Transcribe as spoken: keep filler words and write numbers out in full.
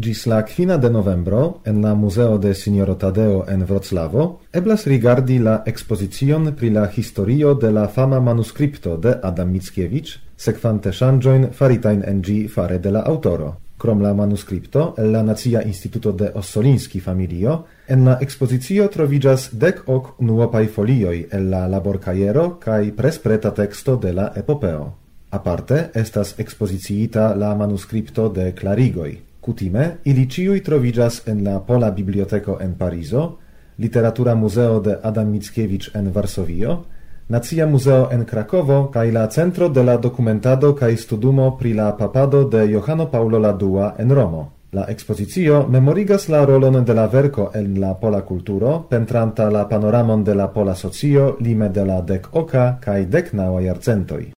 gis la quina de novembro en la Museo de Signoro Tadeo en Wroclavo eblas rigardi la expozicion pri la historio de la fama manuscripto de Adam Mickiewicz, sekvante ŝanĝojn faritajn en ĝi fare de la aŭtoro. Krom la manuscripto el la Nacia Instituto de Ossolinski familio, en la expozicio troviĝas dek ok unuopaj folioj el la laborkajero kaj prespreta teksto de la epopeo. Aparte, estas expoziciita la manuscripto de Klarigoj. Kutime, ili ĉiuj troviĝas en la Pola Biblioteko en Parizo, Literatura Muzeo de Adam Mickiewicz en Varsovio, Nacia Muzeo en Krakovo kaj la Centro de la Dokumentado kaj Studumo pri la papado de Johano Paulo la Dua en Romo. La expozicio memorigas la rolon de la verko en la pola kulturo, pentranta la panoramon de la pola socio lime de la dek oka kaj dek naŭa jarcentoj.